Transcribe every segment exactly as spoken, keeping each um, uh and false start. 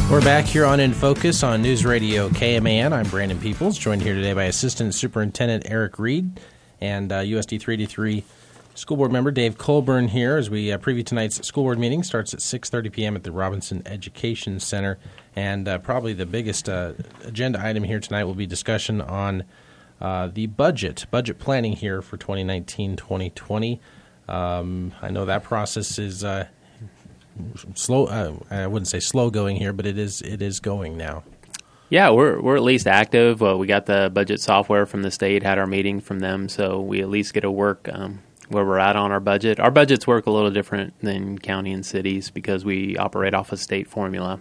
We're back here on In Focus on News Radio K M A N. I'm Brandon Peoples, joined here today by Assistant Superintendent Eric Reed and uh, U S D three eighty-three School Board member Dave Colburn here as we uh, preview tonight's school board meeting. Starts at six thirty p.m. at the Robinson Education Center. And uh, probably the biggest uh, agenda item here tonight will be discussion on uh, the budget, budget planning here for twenty nineteen twenty twenty. Um, I know that process is uh, slow. Uh, I wouldn't say slow going here, but it is it is going now. Yeah, we're we're at least active. Well, we got the budget software from the state, had our meeting from them, so we at least get to work um, where we're at on our budget. Our budgets work a little different than county and cities because we operate off a state formula.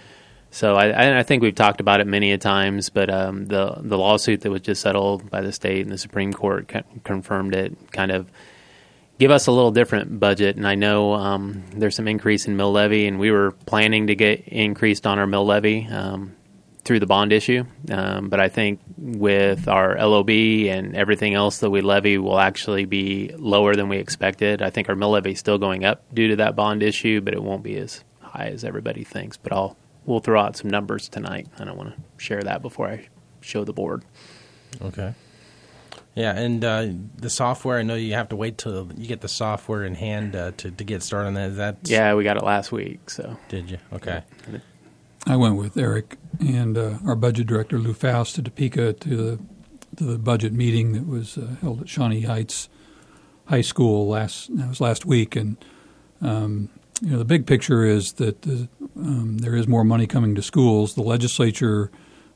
So I, I think we've talked about it many a times, but um, the the lawsuit that was just settled by the state and the Supreme Court co- confirmed it, kind of give us a little different budget. And I know um, there's some increase in mill levy, and we were planning to get increased on our mill levy um, through the bond issue. Um, but I think with our L O B and everything else that we levy will actually be lower than we expected. I think our mill levy is still going up due to that bond issue, but it won't be as high as everybody thinks. But I'll we'll throw out some numbers tonight. I don't want to share that before I show the board. Okay. Yeah, and uh, the software, I know you have to wait till you get the software in hand uh, to, to get started on that. Is that. Yeah, we got it last week. So Did you? Okay. I went with Eric and uh, our budget director, Lou Faust, to Topeka to the, to the budget meeting that was uh, held at Shawnee Heights High School last that was last week. And um, you know, the big picture is that the, um, there is more money coming to schools. The legislature,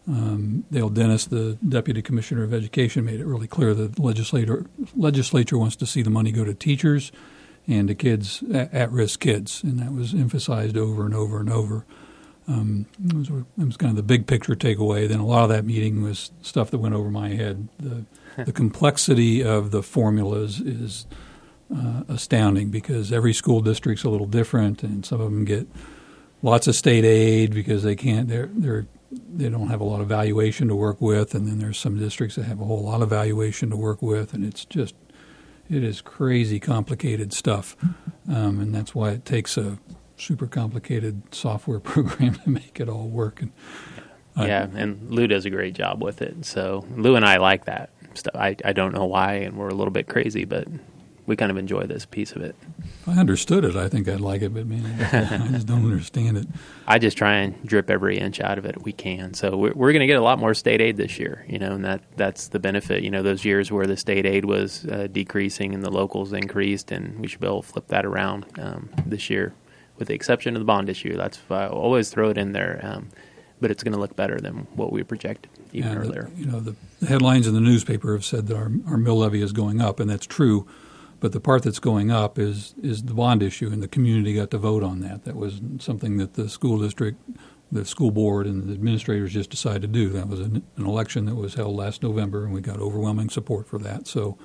um, Dale Dennis, the Deputy Commissioner of Education, made it really clear that the legislator legislature wants to see the money go to teachers and to kids, at-risk kids, and that was emphasized over and over and over. Um, it, was, it was kind of the big picture takeaway. Then a lot of that meeting was stuff that went over my head. The, the complexity of the formulas is uh, astounding because every school district's a little different, and some of them get lots of state aid because they can't. They're they're they don't have a lot of valuation to work with, and then there's some districts that have a whole lot of valuation to work with, and it's just it is crazy complicated stuff, um, and that's why it takes a super complicated software program to make it all work. And I, yeah, and Lou does a great job with it. So Lou and I like that stuff. I, I don't know why, and we're a little bit crazy, but we kind of enjoy this piece of it. If I understood it, I think I'd like it, but man, I just, I just don't understand it. I just try and drip every inch out of it we can. So we're, we're going to get a lot more state aid this year, you know, and that that's the benefit. You know, those years where the state aid was uh, decreasing and the locals increased, and we should be able to flip that around um, this year. With the exception of the bond issue, that's I always throw it in there, um, but it's going to look better than what we projected even yeah, earlier. The, you know, the headlines in the newspaper have said that our, our mill levy is going up, and that's true. But the part that's going up is is the bond issue, and the community got to vote on that. That was something that the school district, the school board, and the administrators just decided to do. That was an, an election that was held last November, and we got overwhelming support for that. So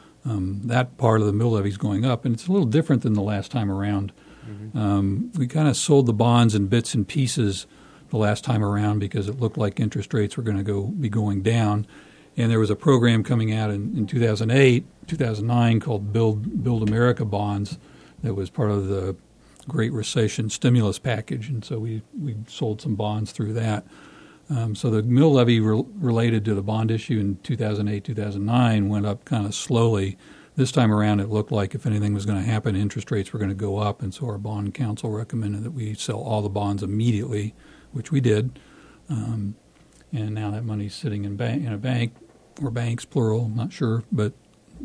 um, that part of the mill levy is going up, and it's a little different than the last time around. Mm-hmm. Um, we kind of sold the bonds in bits and pieces the last time around because it looked like interest rates were going to go be going down. And there was a program coming out in, in two thousand eight, two thousand nine called Build Build America Bonds that was part of the Great Recession stimulus package. And so we, we sold some bonds through that. Um, so the mill levy re- related to the bond issue in two thousand eight, two thousand nine went up kind of slowly. This time around, it looked like if anything was going to happen, interest rates were going to go up, and so our bond counsel recommended that we sell all the bonds immediately, which we did. Um, and now that money's sitting in, bank, in a bank, or banks, plural, I'm not sure, but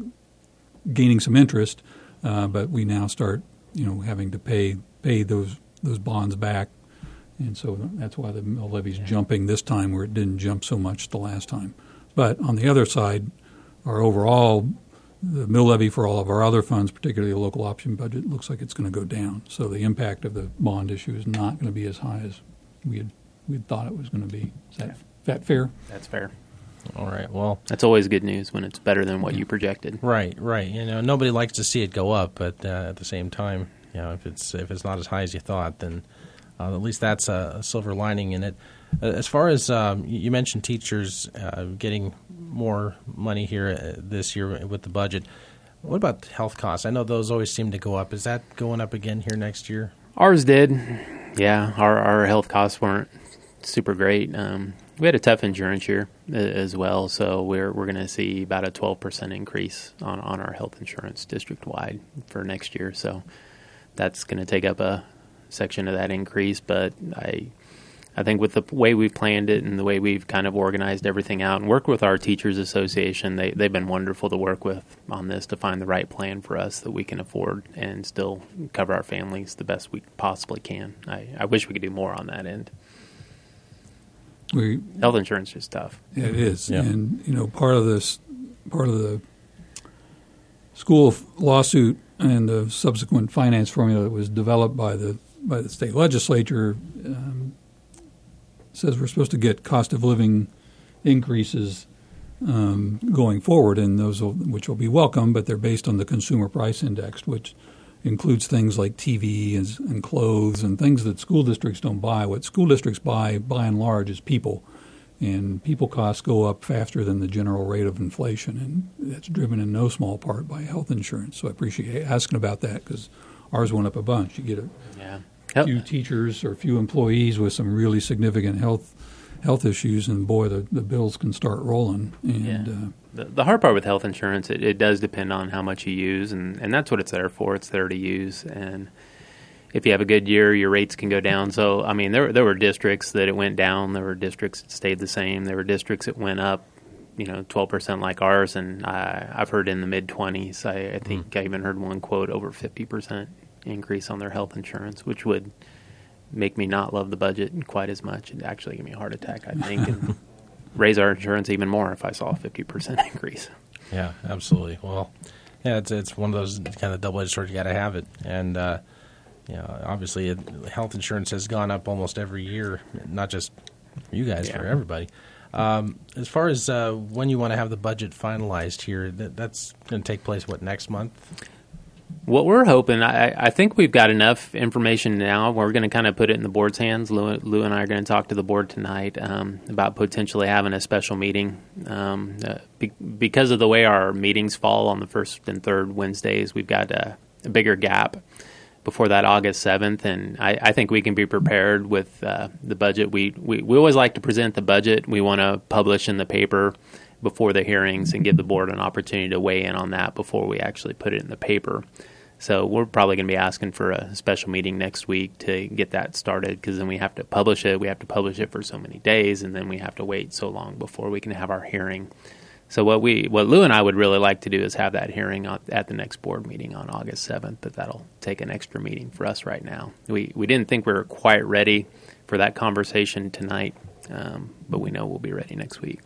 gaining some interest. Uh, but we now start, you know, having to pay pay those those bonds back, and so that's why the mill levy's jumping this time, where it didn't jump so much the last time. But on the other side, our overall the mill levy for all of our other funds, particularly the local option budget, looks like it's going to go down. So the impact of the bond issue is not going to be as high as we had we had thought it was going to be. Is that, that fair? That's fair. All right. Well, that's always good news when it's better than what you projected. Right. Right. You know, nobody likes to see it go up, but uh, at the same time, you know, if it's if it's not as high as you thought, then uh, at least that's a, a silver lining in it. Uh, as far as um, you mentioned, teachers uh, getting more money here this year with the budget. What about health costs? I know those always seem to go up. Is that going up again here next year? Ours did. Yeah, our our health costs weren't super great. Um, we had a tough insurance year as well, so we're we're going to see about a twelve percent increase on, on our health insurance district-wide for next year. So that's going to take up a section of that increase, but I I think with the way we've planned it and the way we've kind of organized everything out and worked with our Teachers Association, they, they've been wonderful to work with on this to find the right plan for us that we can afford and still cover our families the best we possibly can. I, I wish we could do more on that end. We, Health insurance is tough. It is. Yeah. And, you know, part of this, part of the school lawsuit and the subsequent finance formula that was developed by the by the state legislature um, says we're supposed to get cost of living increases um, going forward, and those will, which will be welcome, but they're based on the Consumer Price Index, which includes things like T V and, and clothes and things that school districts don't buy. What school districts buy, by and large, is people, and people costs go up faster than the general rate of inflation, and that's driven in no small part by health insurance. So I appreciate asking about that because ours went up a bunch. You get a Yeah. few teachers or a few employees with some really significant health health issues, and boy, the, the bills can start rolling. And Yeah. uh, The, the hard part with health insurance, it, it does depend on how much you use, and, and that's what it's there for. It's there to use, and if you have a good year, your rates can go down. So, I mean, there there were districts that it went down. There were districts that stayed the same. There were districts that went up, you know, twelve percent like ours, and I, I've heard in the mid-twenties. I, I think mm. I even heard one quote over fifty percent increase on their health insurance, which would make me not love the budget quite as much. It'd actually give me a heart attack, I think, and raise our insurance even more if I saw a fifty percent increase. Yeah, absolutely. Well, yeah, it's it's one of those kind of double-edged swords. You got to have it, and uh, you know, obviously, it, health insurance has gone up almost every year, not just for you guys, Yeah. for everybody. Um, as far as uh, when you want to have the budget finalized here, that, that's going to take place, what, next month? What we're hoping, I, I think we've got enough information now. We're going to kind of put it in the board's hands. Lou, Lou and I are going to talk to the board tonight um, about potentially having a special meeting. Um, uh, be, because of the way our meetings fall on the first and third Wednesdays, we've got a, a bigger gap before that August seventh, and I, I think we can be prepared with uh, the budget. We, we, we always like to present the budget. We want to publish in the paper before the hearings and give the board an opportunity to weigh in on that before we actually put it in the paper. So we're probably going to be asking for a special meeting next week to get that started, because then we have to publish it. We have to publish it for so many days, and then we have to wait so long before we can have our hearing. So what we, what Lou and I would really like to do is have that hearing on, at the next board meeting on August seventh, but that'll take an extra meeting for us right now. We we didn't think we were quite ready for that conversation tonight, um, but we know we'll be ready next week.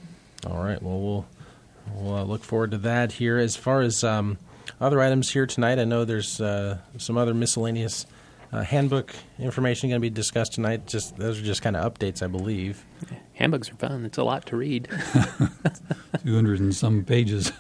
All right. Well, we'll, we'll uh, look forward to that here. As far as um, other items here tonight, I know there's uh, some other miscellaneous uh, handbook information going to be discussed tonight. Just those are just kind of updates, I believe. Handbooks are fun. It's a lot to read. two hundred and some pages.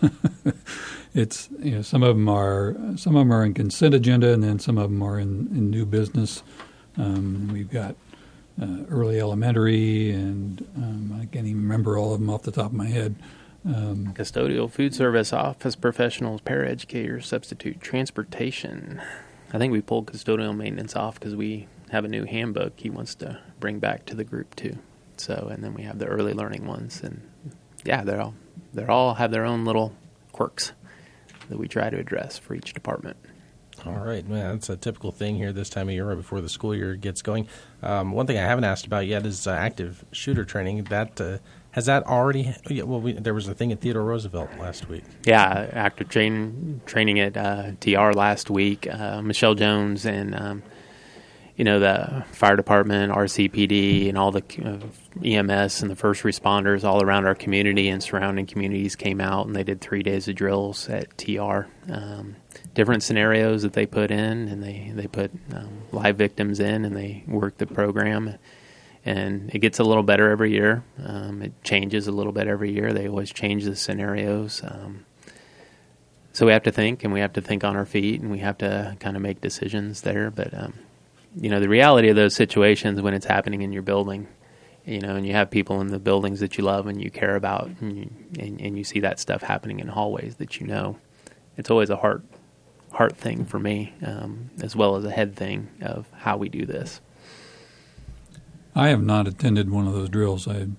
It's, you know, some of them are some of them are in consent agenda, and then some of them are in, in new business. Um, we've got uh, early elementary, and um, I can't even remember all of them off the top of my head. Um, Custodial, food service, office professionals, paraeducators, substitute transportation. I think we pulled custodial maintenance off because we have a new handbook he wants to bring back to the group too. So, and then we have the early learning ones, and yeah, they're all they're all have their own little quirks that we try to address for each department. All right, man, that's a typical thing here this time of year, right before the school year gets going. Um, one thing I haven't asked about yet is uh, active shooter training. That uh, has that already? Yeah, well, we, there was a thing at Theodore Roosevelt last week. Yeah, active train, training at uh, T R last week. Uh, Michelle Jones and um, you know, the fire department, R C P D, and all the uh, E M S and the first responders all around our community and surrounding communities came out, and they did three days of drills at T R. Um, different scenarios that they put in, and they, they put um, live victims in, and they worked the program. And it gets a little better every year. Um, it changes a little bit every year. They always change the scenarios. Um, so we have to think, and we have to think on our feet, and we have to kind of make decisions there. But um, you know, the reality of those situations when it's happening in your building, you know, and you have people in the buildings that you love and you care about, and you, and, and you see that stuff happening in hallways that you know, it's always a heart heart thing for me, um, as well as a head thing of how we do this. I have not attended one of those drills. I'm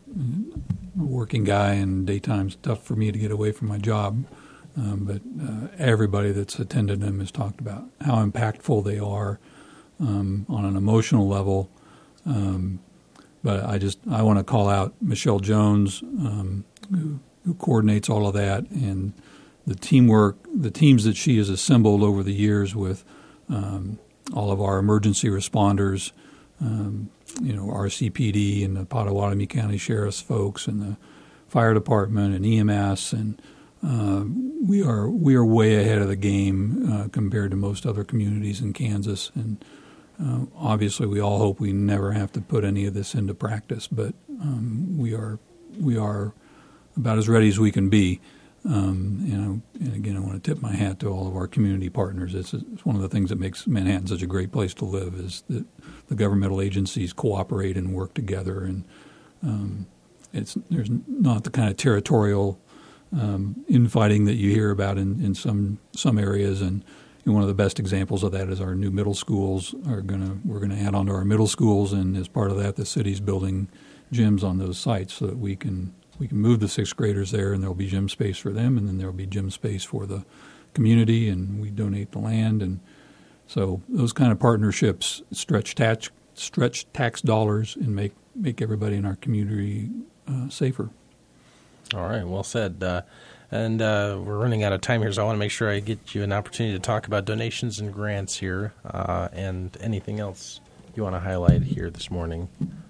a working guy, and daytime's tough for me to get away from my job. Um, but uh, everybody that's attended them has talked about how impactful they are um, on an emotional level. Um, but I just I want to call out Michelle Jones, um, who, who coordinates all of that, and the teamwork, the teams that she has assembled over the years with um, all of our emergency responders. Um, you know, our C P D and the Pottawatomie County Sheriff's folks and the fire department and E M S, and uh, we are we are way ahead of the game uh, compared to most other communities in Kansas. And uh, obviously, we all hope we never have to put any of this into practice, but um, we are we are about as ready as we can be. Um, you know, and again, I want to tip my hat to all of our community partners. It's, it's one of the things that makes Manhattan such a great place to live is that the governmental agencies cooperate and work together, and um, it's there's not the kind of territorial um, infighting that you hear about in, in some some areas. And you know, one of the best examples of that is our new middle schools are gonna we're gonna add on to our middle schools, and as part of that, the city's building gyms on those sites so that we can. We can move the sixth graders there, and there will be gym space for them, and then there will be gym space for the community, and we donate the land. And so those kind of partnerships stretch tax, stretch tax dollars and make, make everybody in our community uh, safer. All right, well said. Uh, and uh, we're running out of time here, so I want to make sure I get you an opportunity to talk about donations and grants here uh, and anything else you want to highlight here this morning.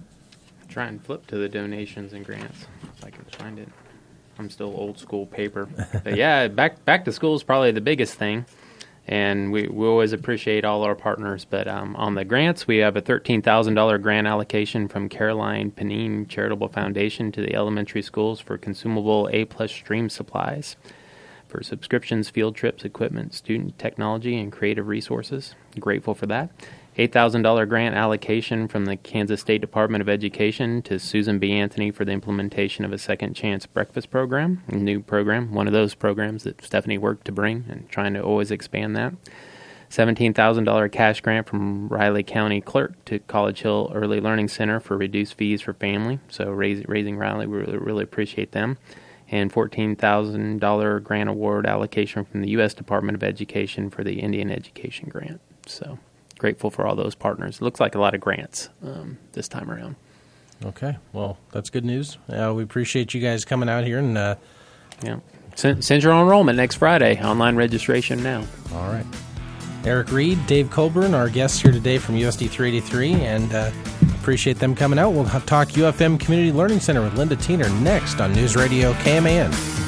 Try and flip to the donations and grants if I can find it. I'm still old school paper. But yeah, back back to school is probably the biggest thing, and we, we always appreciate all our partners. But um, on the grants, we have a thirteen thousand dollars grant allocation from Caroline Panine Charitable Foundation to the elementary schools for consumable A-plus stream supplies for subscriptions, field trips, equipment, student technology, and creative resources. Grateful for that. eight thousand dollars grant allocation from the Kansas State Department of Education to Susan B. Anthony for the implementation of a Second Chance Breakfast program, a new program, one of those programs that Stephanie worked to bring and trying to always expand that. seventeen thousand dollars cash grant from Riley County Clerk to College Hill Early Learning Center for reduced fees for family. So raise, Raising Riley, we really, really appreciate them. And fourteen thousand dollars grant award allocation from the U S Department of Education for the Indian Education Grant. So grateful for all those partners. It looks like a lot of grants um, this time around. Okay, well, that's good news. Uh, we appreciate you guys coming out here. and uh, yeah, send, send your enrollment next Friday. Online registration now. All right. Eric Reed, Dave Colburn, our guests here today from U S D three eighty-three, and uh, appreciate them coming out. We'll talk U F M Community Learning Center with Linda Tiener next on News Radio K M A N.